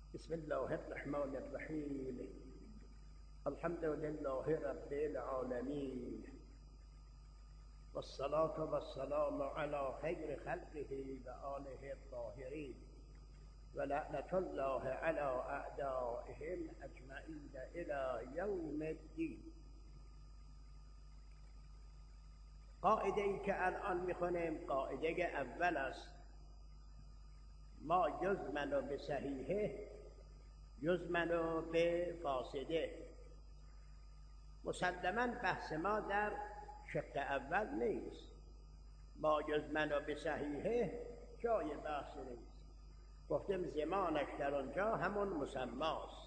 بسم الله الرحمن الرحیم. الحمد لله رب العالمین والصلاة والسلام على خیر خلقه و آله الطاهرین و لعنة الله على اعدائهم اجمعین الی یوم الدین. قاعده ای که الان میخونیم قاعده اول است: ما یضمن به صحیحه یضمن به فاسده. مسلما بحث ما در شق اول نیست. ما یضمن به صحیحه جای بحث نیست. گفتم زمانش در آنجا همون مسماست.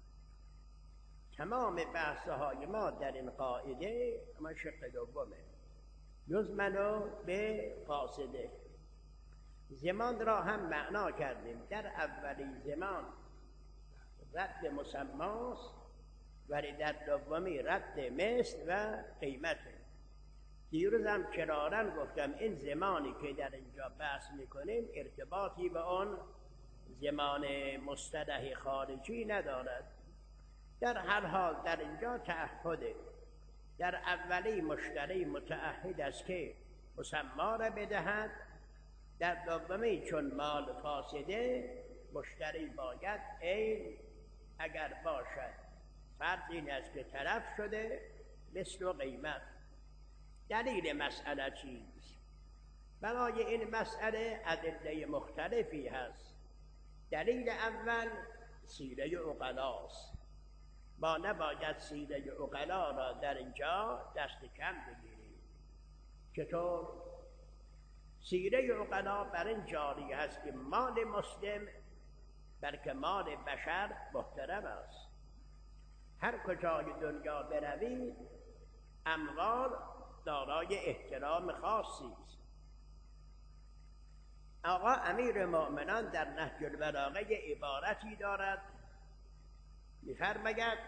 تمام بحثهای ما در این قاعده اما شق دومه، یضمن به فاسده. زمان را هم معنا کردیم. در اولی زمان رد مسماست، ولی در دومی رد مثل و قیمته. دیروز هم کرارن گفتم این زمانی که در اینجا بحث میکنیم ارتباطی به اون زمان مصطلح خارجی ندارد. در هر حال در اینجا تعهده. در اولی مشتری متعهد است که مسما را بدهد. در دومی چون مال فاسده مشتری باید عین اگر باشد. فرض این است که تلف شده مثل و قیمت. دلیل مسئله چیست؟ برای این مسئله ادله مختلفی هست. دلیل اول سیره عقلاست. ما نباید سیره عقلا را در اینجا دست کم بگیریم. چطور؟ سیره عقلا بر این جاری هست که مال مسلم بلکه مال بشر محترم است. هر کجای دنیا بروید اموال دارای احترام خاصی است. آقا امیر مؤمنان در نهج البلاغه عبارتی دارد، می‌فرماید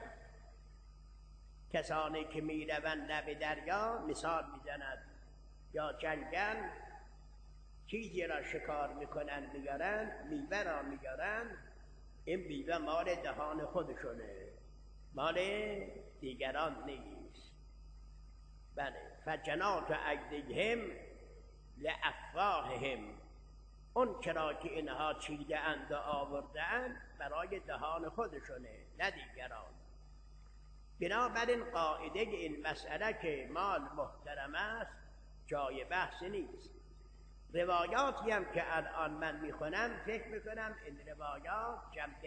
کسانی که میروند لب دریا مثال میزند یا جنگل چیزی را شکار میکنند میارند، میوه را میارند، این میوه مال دهان خودشونه، مال دیگران نیست. بله، فجنات ایدیهم لافواههم، اون چرا که اینها چیده اند و آورده اند برای دهان خودشونه نه دیگران. بنابراین قاعده این مسئله که مال محترم است جای بحث نیست. روایاتی هم که الان من میخونم فکر میکنم این روایات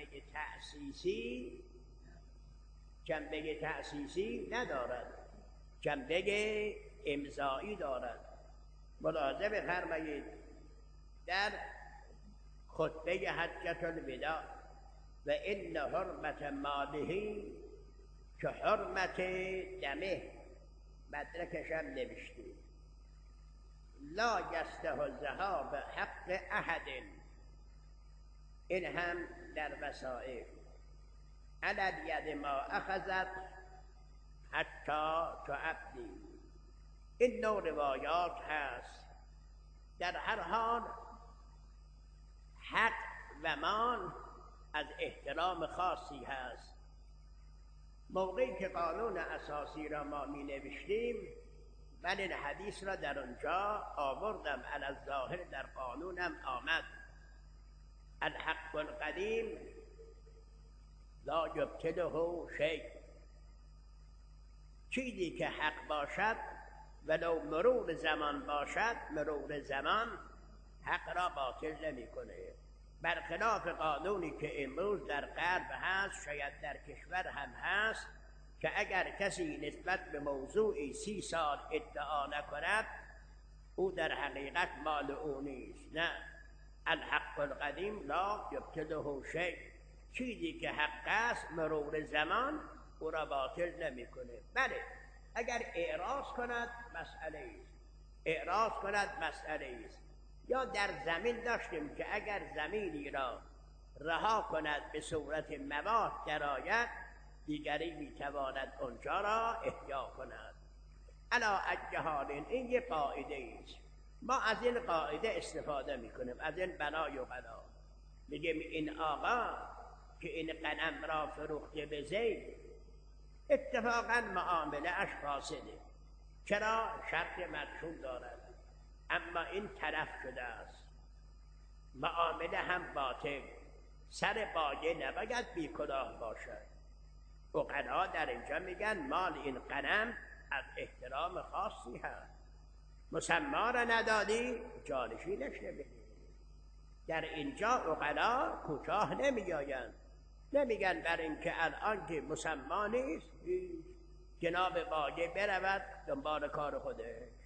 جنبه تأسیسی ندارد، جنبه امضایی دارد. ملاحظه بفرمایید در خطبه حجة الوداع: و ان حرمت ماله که حرمت دمه، مدرکش هم نوشته لا یصلح الذهاب حق احد. این هم در وسائل علی الید ما اخذت حتی تعبدی. این نوع روایات هست. در هر حال حق و مال از احترام خاصی هست. موقعی که قانون اساسی را ما می نوشتیم من این حدیث را در اونجا آوردم، علی الظاهر در قانونم آمد: الحق القدیم لا یبطله شیء. چیزی که حق باشد ولو مرور زمان باشد، مرور زمان حق را باطل نمی‌کنه. برخلاف قانونی که امروز در غرب هست، شاید در کشور هم هست، که اگر کسی نسبت به موضوعی 30 سال ادعا نکند او در حقیقت مال او نیست. نه، الحق القدیم لا یبطله شیء. چیزی که حق است مرور زمان او را باطل نمی‌کنه. بله، اگر اعراض کند مسئله است. یا در زمین داشتیم که اگر زمینی را رها کند به صورت مواد درآید دیگری میتواند اونجا را احیا کند. علی ای حال این یه قاعده است. ما از این قاعده استفاده میکنیم، از این بنا و بنا. میگیم این آقا که این غنم را فروخته به زید، اتفاقا معامله اش فاسده. چرا؟ شرط مدفوع دارد، اما این تلف شده است، معامله هم باطل. سر باجه نباید بی کلاه باشد. عقلا در اینجا میگن مال این غنم از احترام خاصی هست، مسما را ندادی جانشینش نمیدی. در اینجا عقلا کوتاه نمیآیند، نمیگن بر اینکه الان که مسما نیست جناب باجه برود دنبال کار خودش.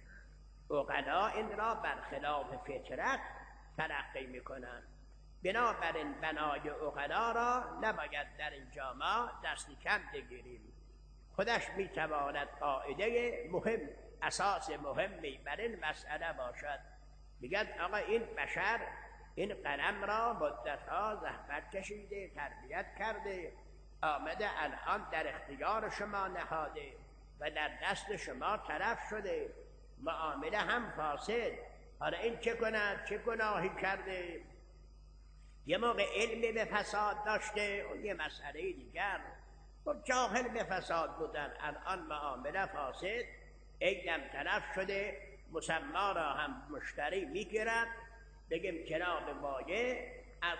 عقلا این را برخلاف فطرت تلقی میکنند. بنابراین بنای عقلا را نباید در اینجا ما دست کم بگیریم. خودش میتواند قاعده مهم، اساس مهمی بر این مسئله باشد. میگن آقا این بشر این غنم را مدتها زحمت کشیده، تربیت کرده، آمده الان در اختیار شما نهاده و در دست شما تلف شده، معامله هم فاسد. حالا این چه کند؟ چه گناهی کرده؟ یه موقع علم به فساد داشته و یه مسئله دیگر، و جاهل به فساد بودن، الان معامله فاسد، علم تلف شده، مسما را هم مشتری میگیرد. بگیم جناب باجه از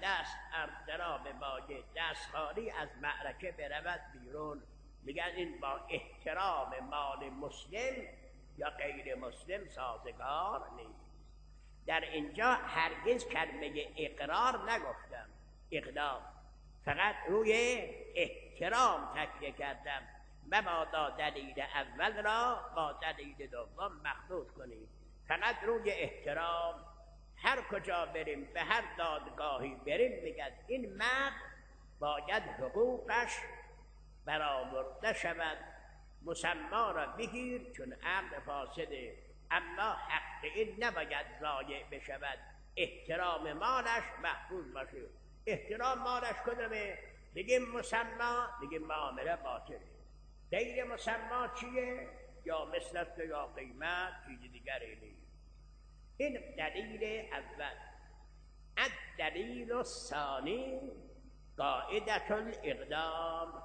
جناب باجه دست خالی از معرکه برود بیرون. میگن این با احترام مال مسلم یا غیر مسلم سازگار نیست. در اینجا هرگز کلمه اقرار نگفتم، اقدام، فقط روی احترام تکیه کردم. مبادا دلیل اول را با دلیل دوم مخلوط کنیم، فقط روی احترام. هر کجا بریم، به هر دادگاهی بریم، میگن این مرد باید حقوقش برآورده شود، مسما را بگیر چون عقد فاسده، اما حق این نباید ضایع بشود، احترام مالش محفوظ باشه. احترام مالش کدومه؟ بگیم مسما، بگیم معامله باطله. غیر مسما چیه؟ یا مثلت یا قیمت، چیز دیگری نیست. این دلیل اول. الدلیل الثانی قاعدة الاقدام.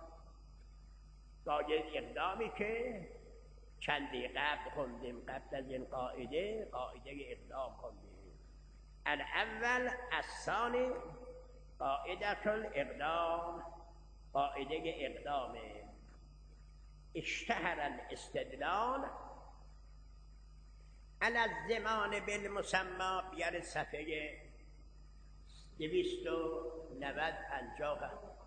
قاعده اقدامی که چندی قبل خوندیم، قبل از این قاعده اقدام خوندیم. الاول الثانی قاعدة الاقدام، قاعده اقدام. اشتهر الاستدلال علی الضمان بالمسمى. بیار صفحه 290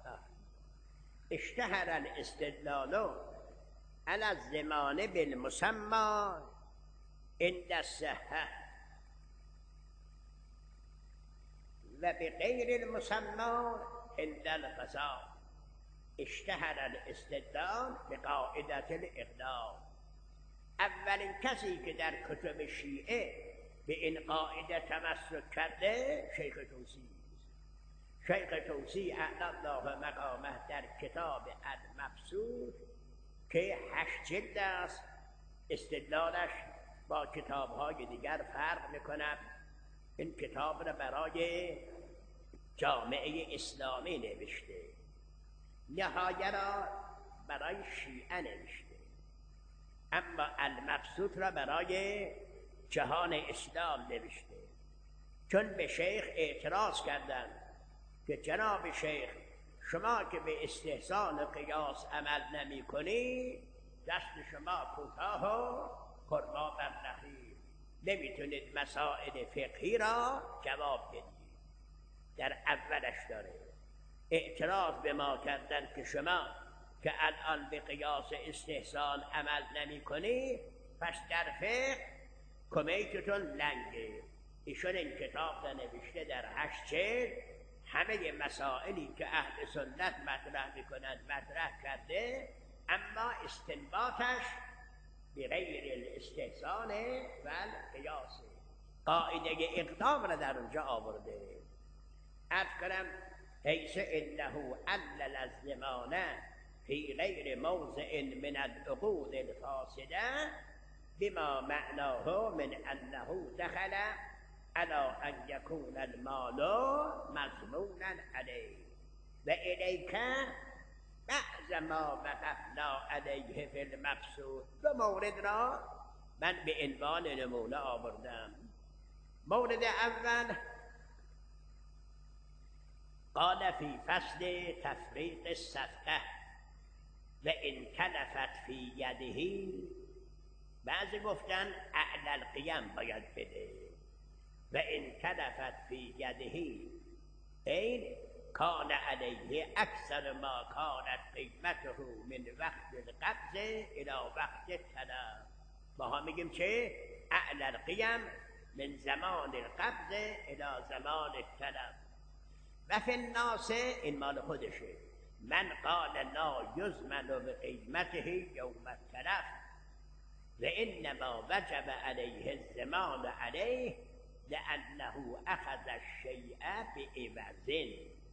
اشتهر الاستدلال علی الضمان بالمسمى عند الصحة و بغیر المسمى عند القضاء. اشتهر الاستدلال بقاعدة الاقدام. اولین کسی که در کتب شیعه به این قاعده تمسک کرده شیخ توسی. شیخ توسی اعلی الله مقامه در کتاب المبسوط که 8 جلد است، استدلالش با کتاب‌های دیگر فرق می‌کند. این کتاب را برای جامعه اسلامی نوشته، نهایه را برای شیعه نوشته، اما المبسوط را برای جهان اسلام نوشته. چون به شیخ اعتراض کردند که جناب شیخ شما که به استحسان قیاس عمل نمی کنی، دست شما کوتاه و خرما بر نخیل، نمیتونید مسائل فقهی را جواب بدید. در اولش داره اعتراض به ما کردن که شما که الان به قیاس استحسان عمل نمی کنی، پس در فقه کمیتتون لنگه. ایشون این کتاب را نوشته در 8 جلد، همه مسائلی که اهل سنت مطرح میکنند مطرح کرده، اما استنباطش بغیر الاستحسان و القیاس. قاعده اقدام را در اونجا آورده. عرض کنم حیث انه علل الضمان فی غیر موضع من العقود الفاسده بما معناه من انه دخل على ان یکون المال مضمونا علیه. و الیک بعض ما وقفنا علیه فی المبسوط. دو مورد را من به عنوان نمونه آوردم. مورد اول قال فی فصل تفریق الصفقه و ان کلفت فی یده، بعضی گفتن اعلی القیم باید بده و ان کلفت فی یده این کان علیه اکثر ما کانت قیمته من وقت القبض الى وقت الطلب. ما ها میگیم چه؟ اعلی القیم من زمان القبض الى زمان الطلب. و فی الناس، این مال خودشه، من قال لا یضمن بقیمته یوم التلف و انما وجب علیه الضمان علیه لانه اخذ الشیء بعوض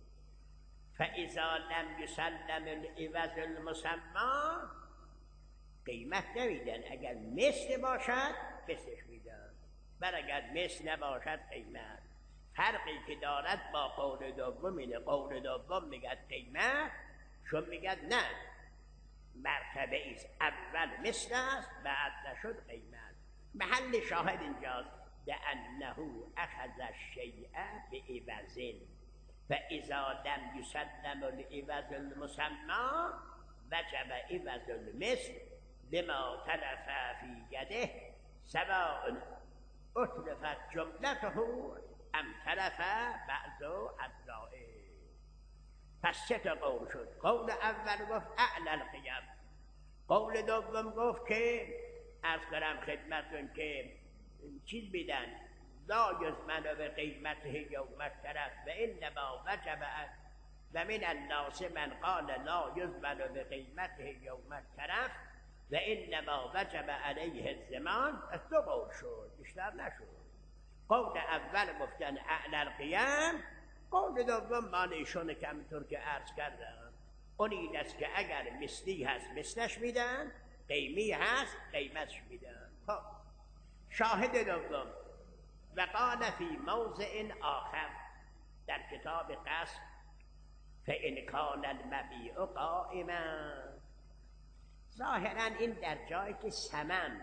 فاذا لم یسلم العوض المسمى قیمت نمیدن. اگر مثل باشد مثلش میدن، بل اگر مثل نباشد قیمت. فرقی که دارد با قول دوم اینه، قول دوم میگد قیمت، چون میگد نه مرتبه ایست، اول مثل است بعد نشد قیمت. محل شاهد اینجاست لانه اخذ الشیء بعوض فاذا لم یسلم العوض المسمى وجب عوض المثل بما تلف فی یده سواء اتلفت جملته ام تلف بعض اجزائه. پس چه تا قول شد؟ قول اول گفت اعلی القیم، قول دوم گفت که عرض کنم خدمتون که چیز بیدن لا یضمن بقیمته یوم التلف و انما وجب و من الناس من قال لا یضمن بقیمته یوم التلف و انما وجب علیه الضمان. از دو قول شد، بیشتر نشد. قول اول گفتن اعلی القیم، قول دوم مال ایشون که همینطور که عرض کردم اون این است که اگر مثلی هست مثلش میدن، قیمی هست قیمتش میدن. خب شاهد دوم و قال فی موضع آخر در کتاب قصد فان کان المبیع قائما، ظاهرا این در جایی که ثمن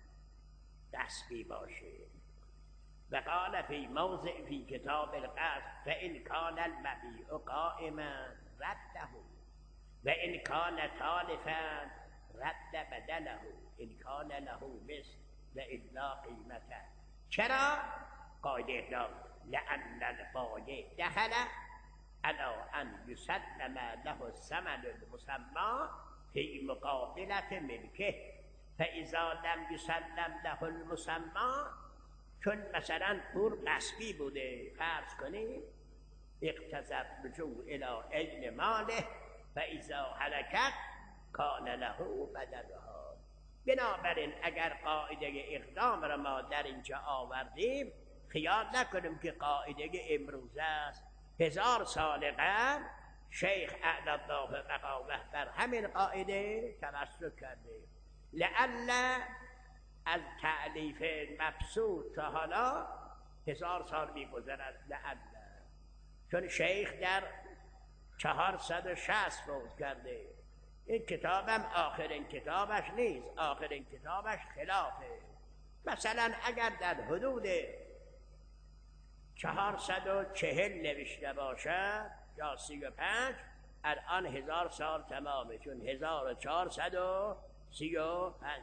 غصبی باشه. و قال فی موضع فی کتاب القصد فان کان المبیع قائما رده و ان کان تالفا رد بدله ان کان له مثل و الا قیمته. چرا؟ قاعده اطلاق لان البایع دخل علی ان یسلم له الثمن المسمى فی مقابلة ملکه فاذا لم یسلم له المسمى، چون مثلا پول غصبی بوده فرض کنید، اقتضت رجوع الی عین ماله فاذا هلکت کان له بدلها. بنابراین اگر قاعده اقدام را ما در اینجا آوردیم خیال نکنیم که قاعده امروزه است. 1000 سال قبل شیخ اعلی الله بقاوه بر همین قاعده تمسک کرده. لعل از تألیف مبسوط تا حالا 1000 سال می‌گذرد، لعل، چون شیخ در 460 فوت کرده. این کتابم آخرین کتابش نیست، آخرین کتابش خلافه. مثلا اگر در حدود 440 نوشته باشد یا 35، الان 1000 سال تمامه، چون 1435.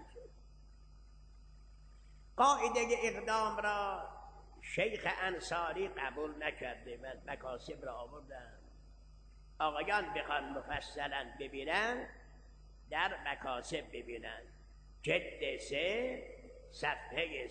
قاعده اقدام را شیخ انصاری قبول نکرده و مکاسب را آوردن. آقایان بخوان مفصلا ببینن در مکاسب ببینن، جلد 3 صفحه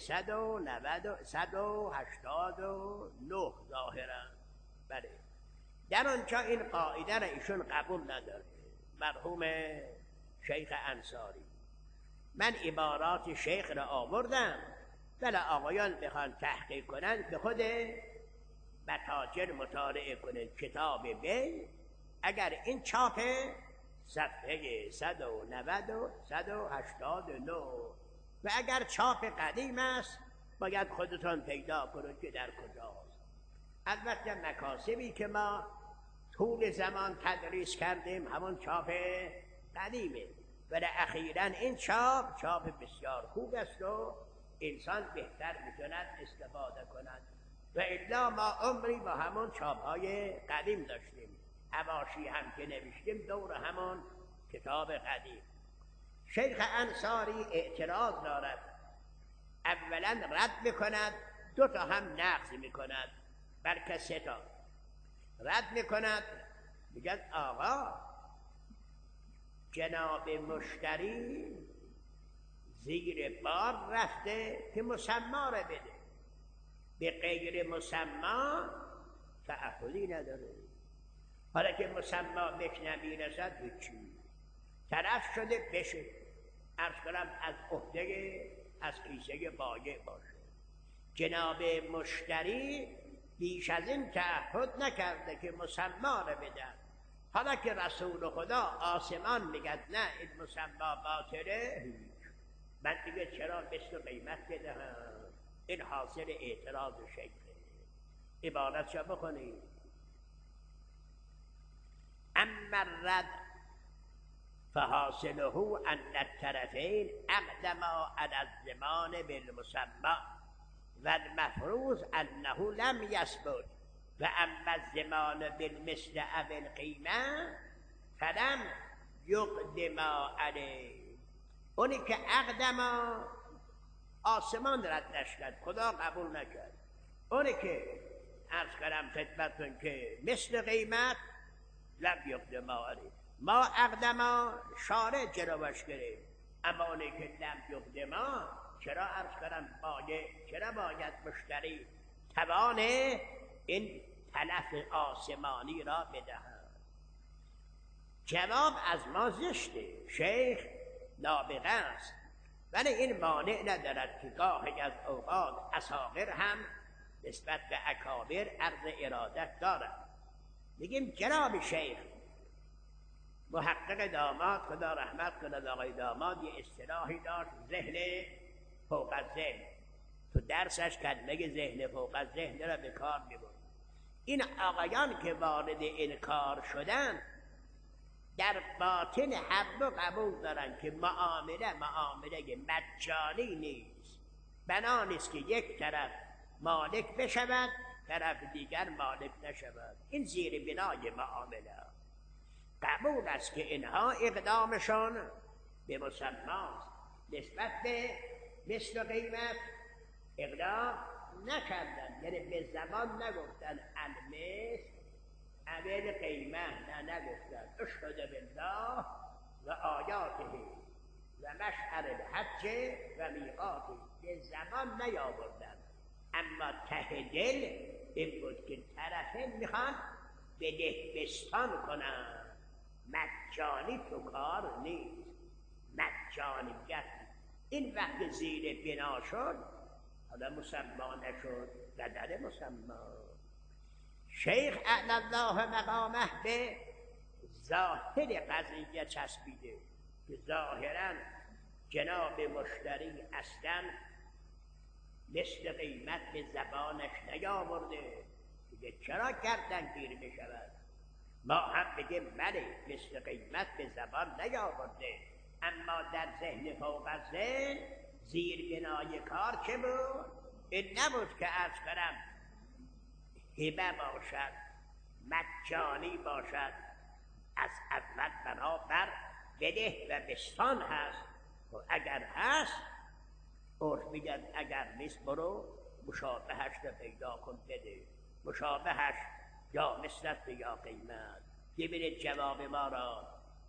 189 ظاهرا. بله در آنجا این قاعده را ایشون قبول نداره، مرحوم شیخ انصاری. من عبارات شیخ را آوردم، بله آقایان بخوان تحقیق کنن به خود متاجر مطالعه کنن، کتاب بی اگر این چاپ صفحه 190 189 و اگر چاپ قدیم است باید خودتان پیدا کنید که در کجاست. البته مکاسبی که ما طول زمان تدریس کردیم، همون چاپ قدیمه، ولی اخیراً این چاپ بسیار خوب است و انسان بهتر میتوند استفاده کند. و الا ما عمری با همون چاپ‌های قدیم داشتیم، حواشی هم که نوشتیم دور همون کتاب قدیم. شیخ انصاری اعتراض دارد، اولا رد میکند، 2 تا هم نقض میکند، بلکه 3 تا رد میکند. میگه آقا جناب مشتری زیر بار رفته که مسما رو بده، به غیر مسما تعهدی نداره. حالا که مسما بهش نمیرسد هیچی، طرف شده بشه، عرض کنم از عهده از کیسه بایع باشه. جناب مشتری بیش از این تعهد نکرده که مسما رو بدن. حالا که رسول خدا آسمان میگد نه این مسما باطله، من دیگه چرا مثل قیمت بدهم؟ این حاصل اعتراض شیخه. عبارت شو بکنید. اما الرد فحاصله ان الطرفین اقدما علی الضمان بالمسمى و المفروض انه لم یثبت و اما الضمان بالمثل او القیمه فلم یقدما علیه. اونی که اقدما آسمان ردش کرد، خدا قبول نکرد. اونی که عرض کردم خدمتتون که مثل قیمت لم یقدما علیه، ما اقدما شارع جلوش گرفت، اما اونی که لم یقدما چرا عرض کردم چرا باید مشتری توان این تلف آسمانی را بدهد؟ جواب از ما زشته، شیخ نابغه است، ولی این مانع ندارد که گاهی از اوقات اصاغر هم نسبت به اکابر عرض ارادت دارد. میگیم جناب شیخ محقق داماد خدا رحمت کند، آقای داماد یه اصطلاحی داشت، ذهن فوق الذهن. تو درسش کلمه ذهن فوق الذهن را به کار میبرد. این آقایان که وارد این کار شدن در باطن حق و قبول دارن که معامله مجانی نیست، بنا نیست که یک طرف مالک بشود طرف دیگر مالک نشود. این زیر بنای معامله قبول است که اینها اقدامشان به مسماست، نسبت به مثل قیمت اقدام نکردن، یعنی به زبان نگفتن المثل اول قیمت، نگفتن اشهد بالله و آیاته و مشعر الحج و میقاته، به زبان نیاوردن. اما ته دل این بود که طرفین میخوان بده بستان کنن، مجانی تو کار نیست، مجانیت. این وقت زیر بنا شد، حالا مسما نشد، بدل مسما. شیخ اعلی الله مقامه به ظاهر قضیه چسبیده که ظاهرا جناب مشتری اصلا مثل قیمت به زبانش نیاورده، دیگه چرا کردن گیر بشود؟ ما هم بگیم بله مثل قیمت به زبان نیاورده، اما در ذهن فوق الذهن زیر بنای کار چه بود؟ این نبود که عرض کنم هبه باشد، مجانی باشد، از اول بنابر بده و بستان هست. و اگر هست عرف میگن اگر نیست برو مشابهش رو پیدا کن بده، مشابهش یا مثلت یا قیمت. ببینید جواب ما را.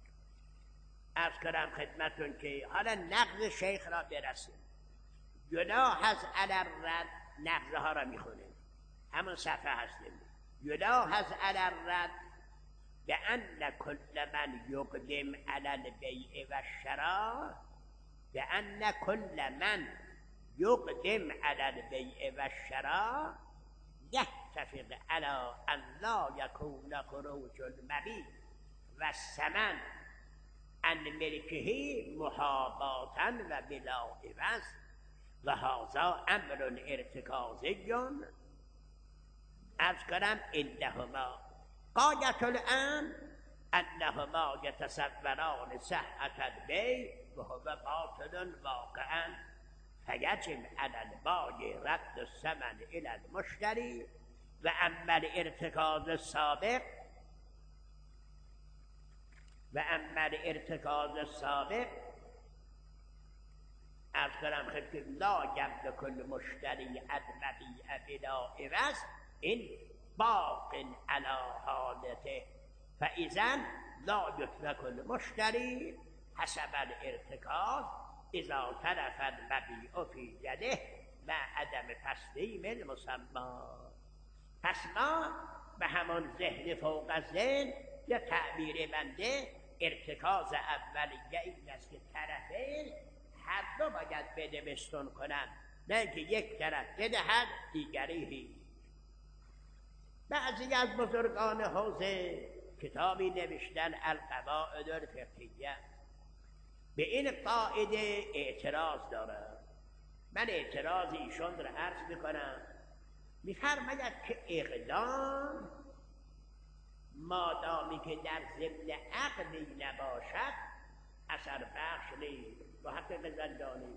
عرض کنم خدمتون که حالا نقض شیخ را برسیم. گناه از الرد، نقض ها را میخونیم، همون صفحه هستیم. گناه از الرد به ان کل من یقدم علی البیع و الشراء، به ان کل من یقدم علی البیع و الشراء یتفق علی ان لا یکون خروج المبیع و الثمن عن ملکه محاباتا و بلا عوض و هذا امر ارتکازی. عرض کنم عندهما غایة الامر انهما یتصوران صحة البیع وهو باطل واقعا فیجب علی البائع رد الثمن الی المشتری و اما الارتکاز السابق از کنم خیلی لا یملک المشتری المبیع بلا عوض این باق علی حالته فاذا لا یترک المشتری حسب الارتکاز اذا تلف المبیع فی یده و عدم تسلیم المسمی. پس ما به همون ذهن فوق ذهن یا تعبیر بنده ارتکاز اولیه این است که طرفین هر دو باید بدبستون کنند، نه اینکه یک طرف بدهد دیگری هیچ. بعضی از بزرگان حوزه کتابی نوشتن القواعد الفقهیه، به این قاعده اعتراض دارم. من اعتراض ایشون را عرض میکنم. میفرماید که اقدام مادامی که در ضمن عقدی نباشد اثر بخش نیست. با حق زندانی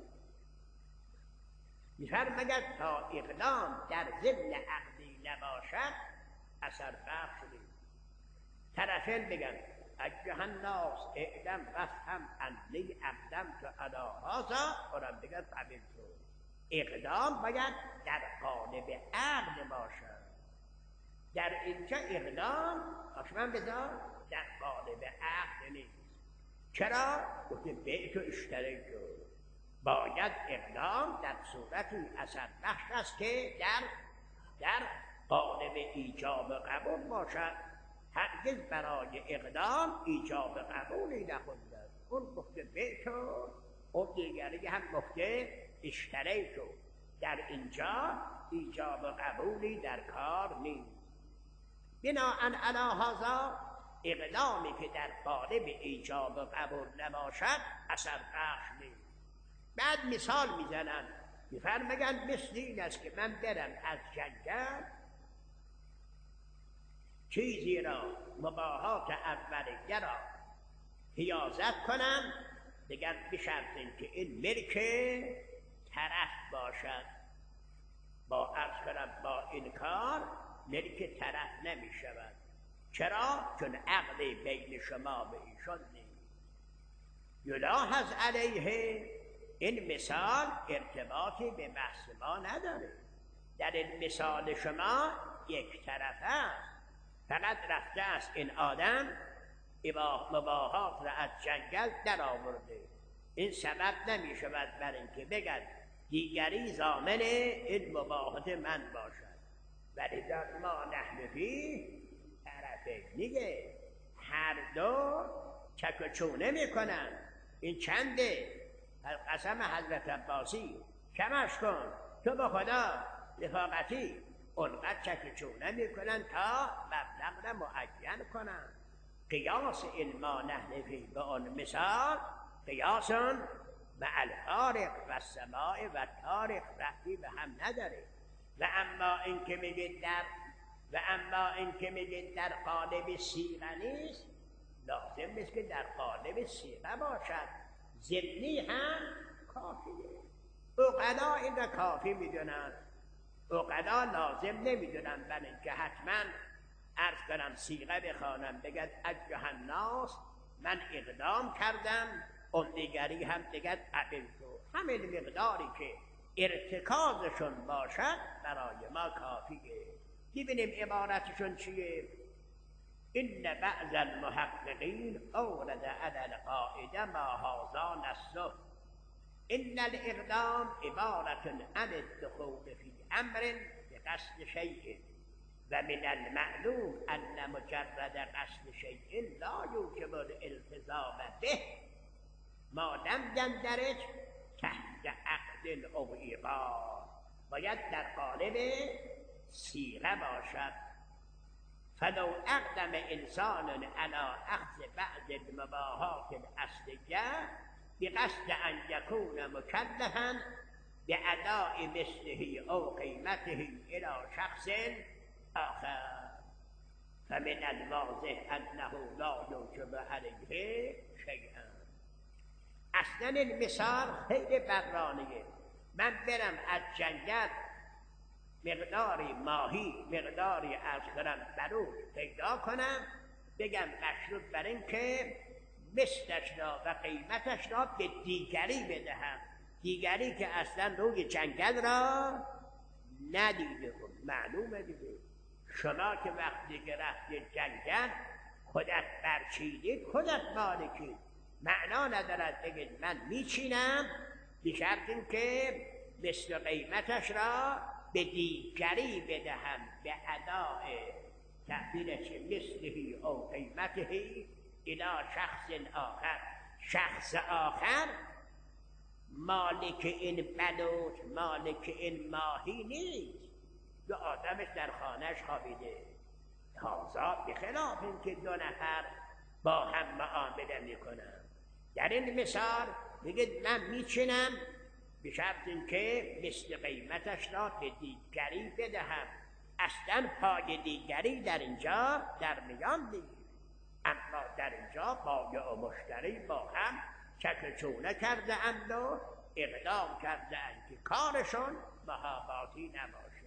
میفرماید تا اقدام در ضمن عقدی نباشد اثر بخش نیست. طرفین بگن ایها الناس اعلم وفهم انی اقدمت علی هذا، اونم بگن قبیل تو. اقدام باید در قالب عقد باشد. در اینجا اقدام آشمان بذار در قالب عقد نیست. چرا؟ گفته بیع تو اشتری تو. باید اقدام در صورتی اثر بخش است که در قالب ایجاب قبول باشد. هرگز برای اقدام ایجاب قبولی نخوندن. اون گفته بیع تو، اون دیگری هم گفته اشتری تو. در اینجا ایجاب قبولی در کار نیست. بناءً علی هذا اقدامی که در قالب ایجاب قبول نباشد اثر بخش نیست. بعد مثال میزنن، میفرمایند مثل این است که من برم از جنگل چیزی را مباحات اولیه را حیازت کنم، بگن به شرط اینکه این ملک طرف باشد. با عرض کنم با این کار ملک طرف نمی شود. چرا؟ چون عقد بین شما به ایشان نیست. یلاحظ علیه این مثال ارتباطی به بحث ما نداره. در این مثال شما یک طرف است. فقط رفته است این آدم مباحات را از جنگل در آورده. این سبب نمی شود بر اینکه بگن دیگری ضامن این مباحات من باشد. ولی در ما نحن فیه طرفینیه، هر دو چک و چونه میکنن. این چنده؟ قسم حضرت عباسی کمش کن تو به خدا رفاقتی. اونقدر چک و چونه میکنن تا مبلغ را معین کنن. قیاس این ما نحن فیه به اون مثال قیاس مع الفارق و السماع و تارق رفتی به هم نداره. و اما این که میگید در قالب صیغه نیست، لازم نیست که در قالب صیغه باشد. ضمنی هم کافیه. عقلا این را کافی میدونن. عقلا لازم نمیدونن بر اینکه حتما عرض کنم صیغه بخوانم بگد ایها الناس من اقدام کردم، اون دیگری هم بگد قبل تو. همین مقداری که ارتکازشون باشد برای ما کافیه. ببینیم عبارتشون چیه. ان بعض المحققین اورد علی القاعده ما هذا نصه ان الاقدام عبارة عن الدخول في امر بقصد شیء و من المعلوم ان مجرد قصد شیء لا یوجب الالتزام به ما لم یندرج تحت عقد او ایقاع. باید در قالب صیغه باشد. فلو اقدم انسان على اخذ بعض المباحات الاصلیه بقصد ان یکون مکلفا باداء مثله او قیمته الى شخص آخر. فمن الواضح انه لا یوجب علیه شیئا. اصلا این مثال خیلی برانیه. من برم از جنگل مقداری ماهی، مقداری از کنم بلوط پیدا کنم، بگم مشروط بر این که مثلش را و قیمتش را به دیگری بدهم، دیگری که اصلا روی جنگل را ندیده. معلومه دیگه، شما که وقتی که رفتی جنگل خودت برچیدید، خودت مالکید، معنا ندارد بگید من میچینم بشرط این که مثل قیمتش را به دیگری بدهم، به اداء تعبیرش مثلهی او قیمتهی الى شخص آخر. شخص آخر مالک این بلوط، مالک این ماهی نیست، یه آدمش در خانهش خوابیده. هازا بخلاف این که دو نفر با هم معامله میکنن. در این مثال بگید من میچینم به شرط این که مثل قیمتش را به دیگری بدهم. اصلا پای دیگری در اینجا در میان نیست، اما در اینجا بایع و مشتری با هم چک چونه کرده اند و اقدام کرده اند که کارشون محاباتی نباشه.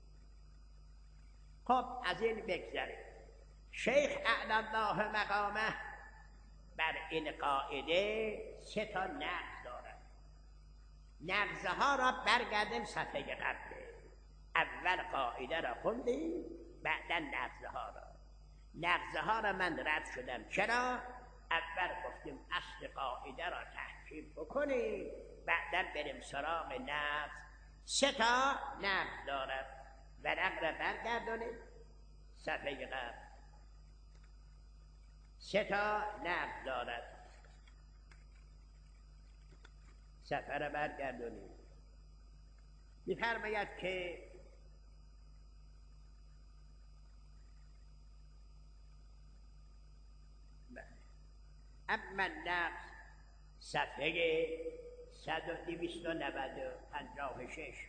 خب از این بگذاریم. شیخ اعلی الله مقامه بر این قاعده 3 تا نقض دارد. نقضه ها را برگردیم صفحه قبله. اول قاعده را خوندیم، بعدا نقضه ها را. نقضه ها را من رد شدم. چرا؟ اول گفتیم اصل قاعده را تحکیم بکنیم، بعدا بریم سراغ نقض. 3 تا نقض دارد. ورق را برگردونیم صفحه قبل. 3 تا نقض دارد. صفحه را برگردونیم. می‌فرماید که اما النقض صفحه 256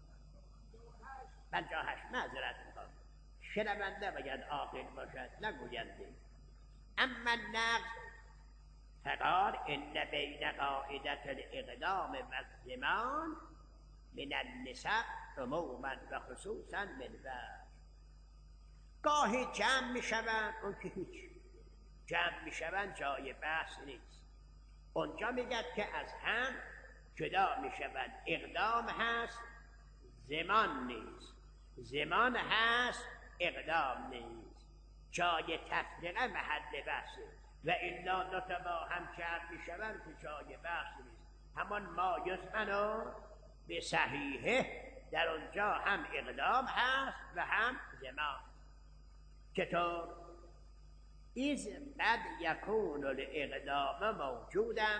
58 معذرت میخوام، شنونده باید عاقل باشد نگوینده. اما النقض فقال ان بین قاعدة الاقدام و الزمان من النسب عموما و خصوصا من بعد. گاهی جمع میشوند، اون که هیچ جمع میشوند جای بحث نیست. اونجا میگد که از هم جدا میشوند. اقدام هست، زمان نیست. زمان هست، اقدام نیست. جای تفریقه محل بحثه. و الا دو تا با هم جمع میشوند که جای بحث نیست. همان ما یزمنو به صحیحه، در اونجا هم اقدام هست و هم زمان. چطور؟ اذ قد یکون الاقدام موجودا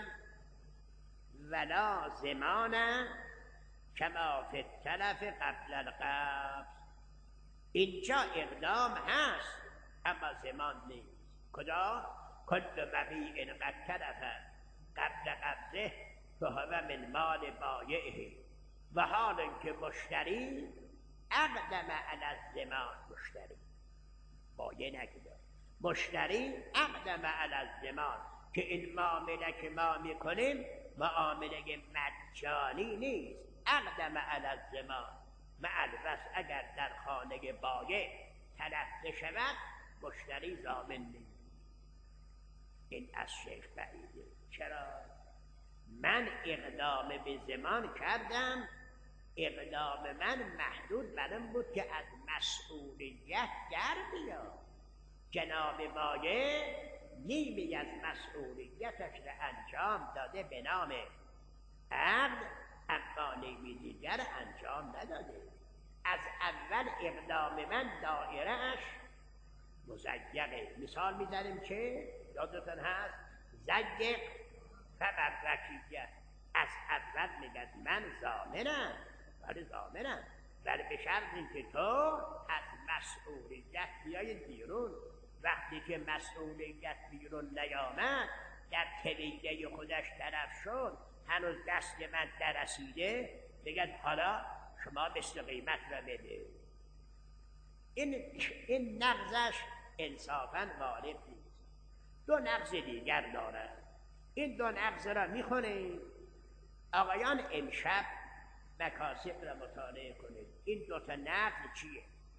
ولا زمان کما فی التلف قبل القبض. اینجا اقدام هست اما زمان نیست. کجا؟ کل مبیع قد تلف قبل قبضه فهو من مال بایعه. و حال که مشتری اقدم علی الزمان، مشتری بایع نگیده، مشتری اقدم علی الزمان که این معامله که ما میکنیم معامله مجانی نیست. اقدم علی الزمان مع البس اگر در خانه بایع تلف شود مشتری ضامن نیست. این از شیخ بعیده. چرا؟ من اقدام به زمان کردم، اقدام من محدود بر این بود که از مسئولیت در بیام. جناب بایع نیمی از مسئولیتش را انجام داده به نام عقد، اما نیمی دیگر انجام نداده. از اول اقدام من دایرهش مزیقه. مثال میزنیم که یادتون هست زیق فبرکیه. از اول میگد من ضامنم، ولی ضامنم، ولی به شرط اینکه تو از مسئولیت بیای بیرون. وقتی که مسئولیت بیرون نیامد، در طویله خودش طرف شد، هنوز دست من نرسیده، بگد حالا شما مثل قیمت را بده. این نقضش انصافا وارد نیست. دو نقض دیگر دارد. این دو نقض را میخونید آقایان، امشب مکاسب را مطالعه کنید. این دو تا نقض چیه؟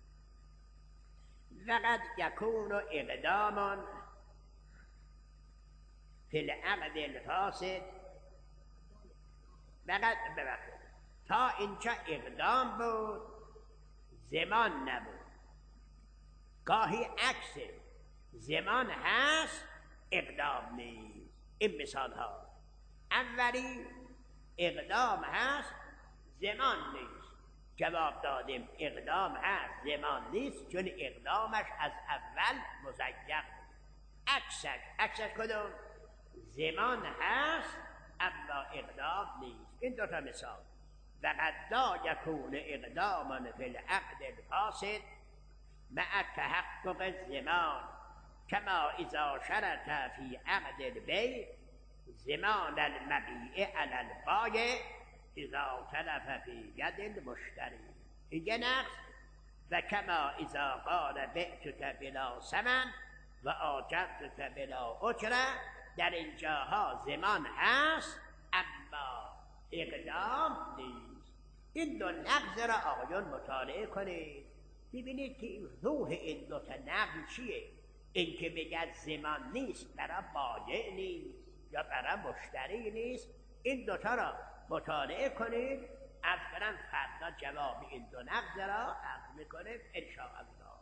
وقد یکون اقداما فی العقد الفاسد. وقد تا اینجا اقدام بود، زمان نبود. گاهی عکس زمان هست، اقدام نیست. این مثال ها. اولی اقدام هست، زمان نیست. جواب دادیم اقدام هست، زمان نیست، چون اقدامش از اول مزیق. عکسش کدوم؟ زمان هست اما اقدام نیست. این دوتا مثال. وقد لا یکون اقداما فی العقد الفاسد مع تحقق الزمان کما اذا شرط فی عقد البیع زمان المبیع علی البایع اذا تلف فی ید المشتری. این نقص. و کما اذا قال بعتک بلا ثمن و آجرتک بلا اجره. در اینجاها زمان هست اما اقدام نیست. این دو نقض را آقایان مطالعه کنید، ببینید که روح این دو تا نقض چیه. این که بگد زمان نیست برای بایع نیست یا برای مشتری نیست. این دوتا را مطالعه کنید. از کنم فردا جواب این دو نقض را عرض میکنیم انشاءالله.